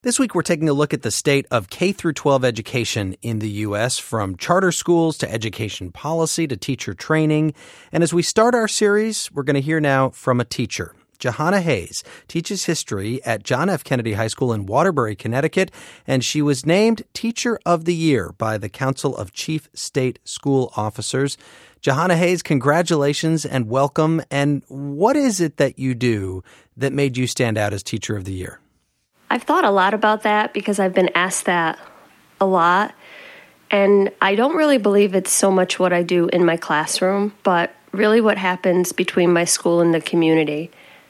This week, we're taking a look at the state of K through 12 education in the U.S., from charter schools to education policy to teacher training. And as we start our series, we're going to hear now from a teacher. Johanna Hayes teaches history at John F. Kennedy High School in Waterbury, Connecticut, and she was named Teacher of the Year by the Council of Chief State School Officers. Johanna Hayes, congratulations and welcome. And what is it that you do that made you stand out as Teacher of the Year? I've thought a lot about that because I've been asked that a lot. And I don't really believe it's so much what I do in my classroom, but really what happens between my school and the community.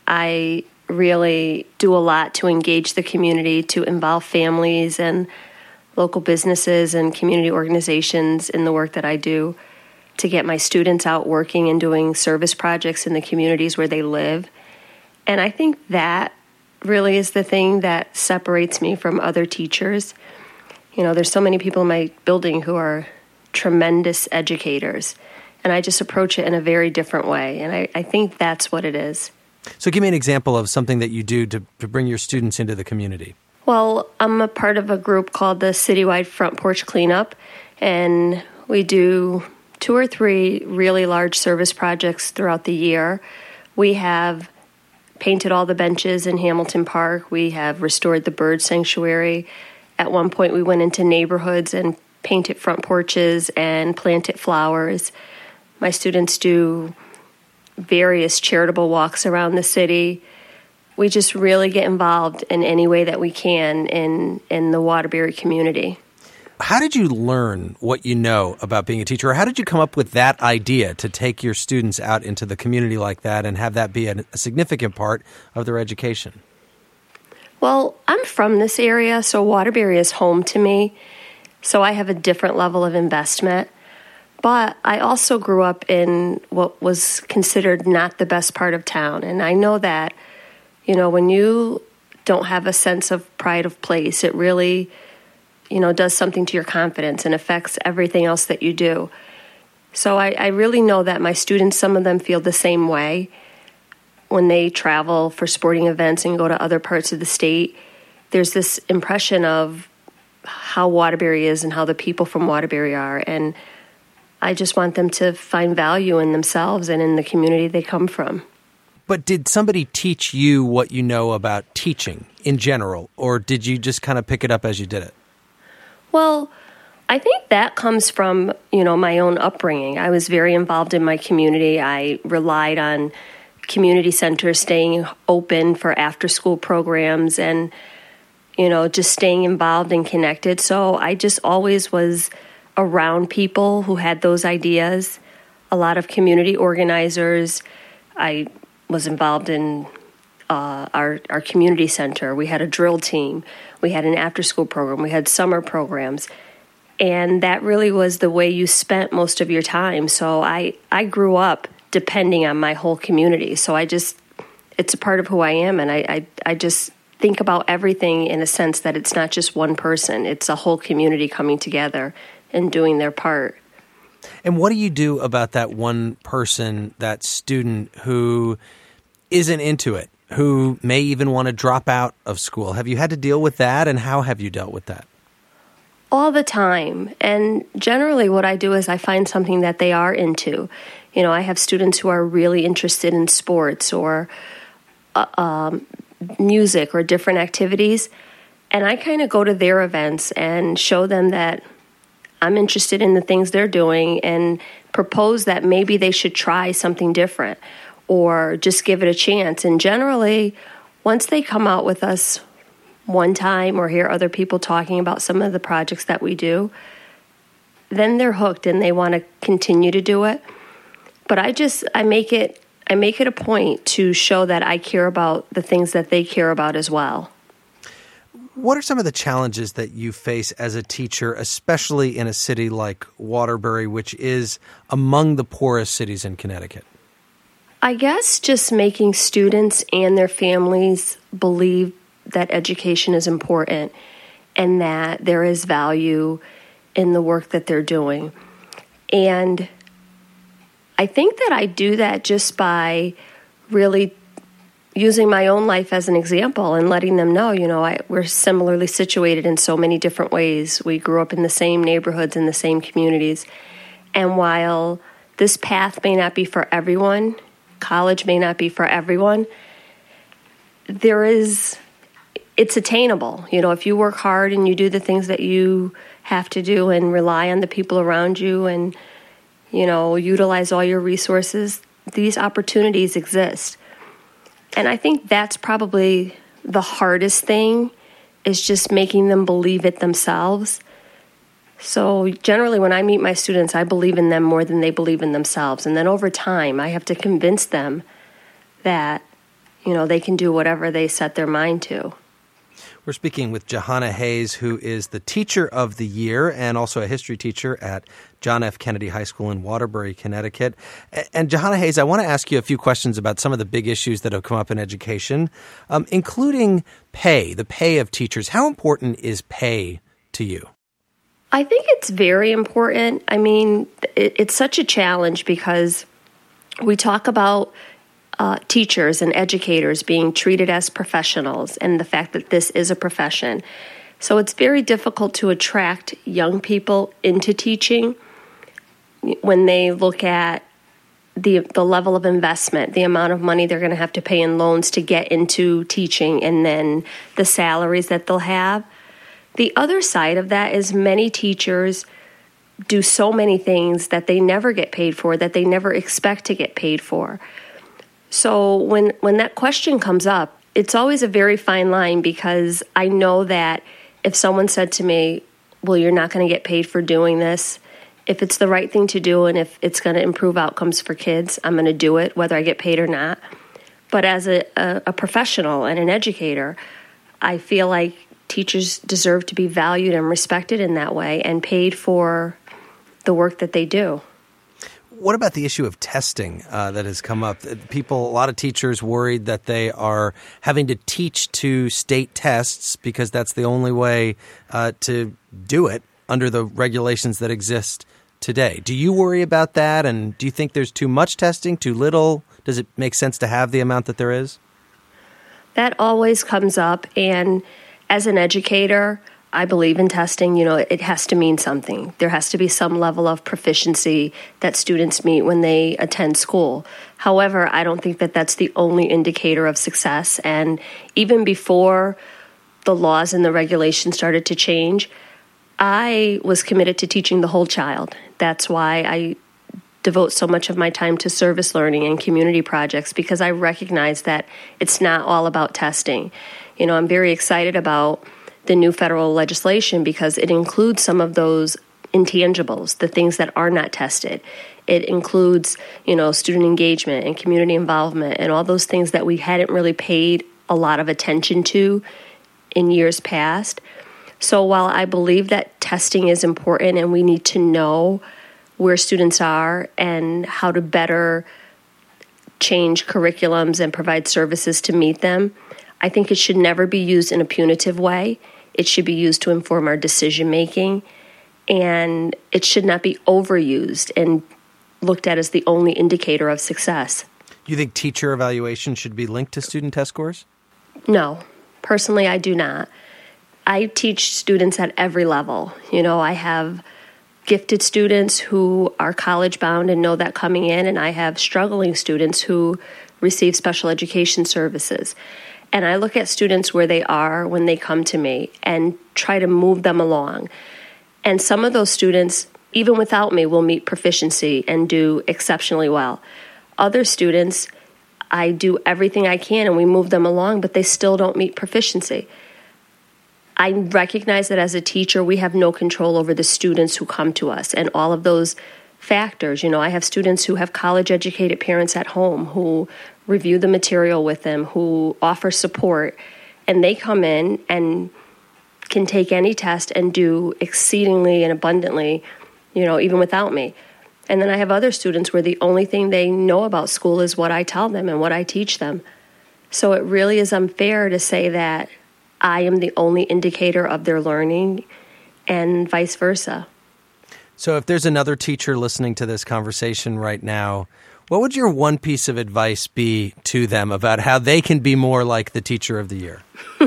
I really do a lot to engage the community, to involve families and local businesses and community organizations in the work that I do, to get my students out working and doing service projects in the communities where they live. And I think that really is the thing that separates me from other teachers. You know, there's so many people in my building who are tremendous educators, and I just approach it in a very different way, and I think that's what it is. So give me an example of something that you do to bring your students into the community. Well, I'm a part of a group called the Citywide Front Porch Cleanup, and we do 2 or 3 really large service projects throughout the year. We have painted all the benches in Hamilton Park. We have restored the bird sanctuary. At one point, we went into neighborhoods and painted front porches and planted flowers. My students do various charitable walks around the city. We just really get involved in any way that we can in the Waterbury community. How did you learn what you know about being a teacher? Or how did you come up with that idea to take your students out into the community like that and have that be a significant part of their education? Well, I'm from this area, so Waterbury is home to me. So I have a different level of investment. But I also grew up in what was considered not the best part of town. And I know that, you know, when you don't have a sense of pride of place, it really, you know, does something to your confidence and affects everything else that you do. So I really know that my students, some of them feel the same way when they travel for sporting events and go to other parts of the state. There's this impression of how Waterbury is and how the people from Waterbury are. And I just want them to find value in themselves and in the community they come from. But did somebody teach you what you know about teaching in general, or did you just kind of pick it up as you did it? Well, I think that comes from, you know, my own upbringing. I was very involved in my community. I relied on community centers staying open for after-school programs and, you know, just staying involved and connected. So I just always was around people who had those ideas, a lot of community organizers. I was involved in our community center. We had a drill team. We had an after-school program. We had summer programs. And that really was the way you spent most of your time. So I grew up depending on my whole community. So it's a part of who I am. And I just think about everything in a sense that it's not just one person. It's a whole community coming together and doing their part. And what do you do about that one person, that student who isn't into it, who may even want to drop out of school? Have you had to deal with that, and how have you dealt with that? All the time. And generally what I do is I find something that they are into. You know, I have students who are really interested in sports or music or different activities, and I kind of go to their events and show them that I'm interested in the things they're doing and propose that maybe they should try something different or just give it a chance. And generally, once they come out with us one time or hear other people talking about some of the projects that we do, then they're hooked and they want to continue to do it. But I make it a point to show that I care about the things that they care about as well. What are some of the challenges that you face as a teacher, especially in a city like Waterbury, which is among the poorest cities in Connecticut? I guess just making students and their families believe that education is important and that there is value in the work that they're doing. And I think that I do that just by really, using my own life as an example and letting them know, we're similarly situated in so many different ways. We grew up in the same neighborhoods, in the same communities. And while this path may not be for everyone, college may not be for everyone, it's attainable. If you work hard and you do the things that you have to do and rely on the people around you and, utilize all your resources, these opportunities exist. And I think that's probably the hardest thing, is just making them believe it themselves. So generally when I meet my students, I believe in them more than they believe in themselves. And then over time, I have to convince them that, they can do whatever they set their mind to. We're speaking with Jahana Hayes, who is the Teacher of the Year and also a history teacher at John F. Kennedy High School in Waterbury, Connecticut. And Jahana Hayes, I want to ask you a few questions about some of the big issues that have come up in education, including pay, the pay of teachers. How important is pay to you? I think it's very important. I mean, it's such a challenge because we talk about teachers and educators being treated as professionals and the fact that this is a profession. So it's very difficult to attract young people into teaching when they look at the level of investment, the amount of money they're going to have to pay in loans to get into teaching, and then the salaries that they'll have. The other side of that is many teachers do so many things that they never get paid for, that they never expect to get paid for. So when that question comes up, it's always a very fine line, because I know that if someone said to me, well, you're not going to get paid for doing this, if it's the right thing to do and if it's going to improve outcomes for kids, I'm going to do it, whether I get paid or not. But as a professional and an educator, I feel like teachers deserve to be valued and respected in that way and paid for the work that they do. What about the issue of testing that has come up? A lot of teachers worried that they are having to teach to state tests because that's the only way to do it under the regulations that exist today. Do you worry about that? And do you think there's too much testing, too little? Does it make sense to have the amount that there is? That always comes up. And as an educator, I believe in testing. It has to mean something. There has to be some level of proficiency that students meet when they attend school. However, I don't think that that's the only indicator of success. And even before the laws and the regulations started to change, I was committed to teaching the whole child. That's why I devote so much of my time to service learning and community projects, because I recognize that it's not all about testing. I'm very excited about the new federal legislation because it includes some of those intangibles, the things that are not tested. It includes, student engagement and community involvement and all those things that we hadn't really paid a lot of attention to in years past. So while I believe that testing is important and we need to know where students are and how to better change curriculums and provide services to meet them, I think it should never be used in a punitive way. It should be used to inform our decision-making, and it should not be overused and looked at as the only indicator of success. Do you think teacher evaluation should be linked to student test scores? No. Personally, I do not. I teach students at every level. I have gifted students who are college-bound and know that coming in, and I have struggling students who receive special education services. And I look at students where they are when they come to me and try to move them along. And some of those students, even without me, will meet proficiency and do exceptionally well. Other students, I do everything I can and we move them along, but they still don't meet proficiency. I recognize that as a teacher, we have no control over the students who come to us and all of those factors. I have students who have college-educated parents at home who review the material with them, who offer support, and they come in and can take any test and do exceedingly and abundantly, even without me. And then I have other students where the only thing they know about school is what I tell them and what I teach them. So it really is unfair to say that I am the only indicator of their learning and vice versa. So if there's another teacher listening to this conversation right now, What would your one piece of advice be to them about how they can be more like the Teacher of the Year?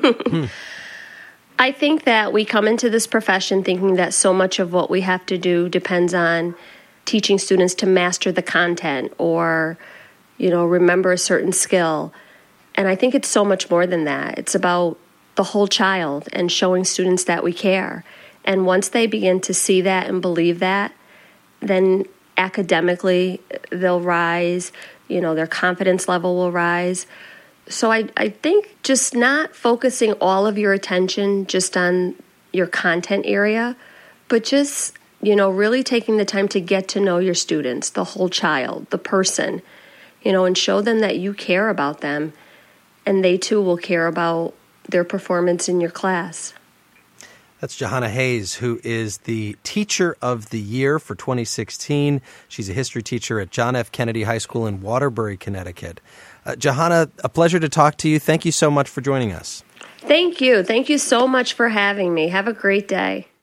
I think that we come into this profession thinking that so much of what we have to do depends on teaching students to master the content or, remember a certain skill. And I think it's so much more than that. It's about the whole child and showing students that we care. And once they begin to see that and believe that, then academically they'll rise, their confidence level will rise. So I think just not focusing all of your attention just on your content area, but just, really taking the time to get to know your students, the whole child, the person, and show them that you care about them and they too will care about their performance in your class. That's Johanna Hayes, who is the Teacher of the Year for 2016. She's a history teacher at John F. Kennedy High School in Waterbury, Connecticut. Johanna, a pleasure to talk to you. Thank you so much for joining us. Thank you. Thank you so much for having me. Have a great day.